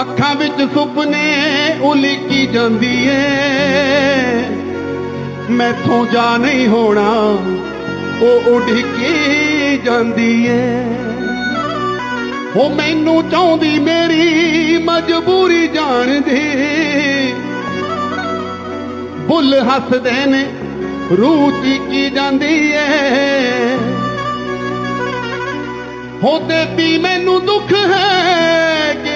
ਅੱਖਾਂ ਵਿੱਚ ਸੁਪਨੇ ਉਲੀਕੀ ਜਾਂਦੀ ਏ, ਮੈਥੋਂ ਜਾ ਨਹੀਂ ਹੋਣਾ ਉਹ ਉਡੀਕੀ ਜਾਂਦੀ ਏ। ਉਹ ਮੈਨੂੰ ਚਾਹੁੰਦੀ ਮੇਰੀ ਮਜਬੂਰੀ ਜਾਣਦੀ, ਬੁੱਲ ਹੱਸਦੇ ਨੇ ਰੂਹ ਚੀਕੀ ਜਾਂਦੀ ਏ। ਹੋ ਦੇਤੀ ਮੈਨੂੰ ਦੁੱਖ ਹੈ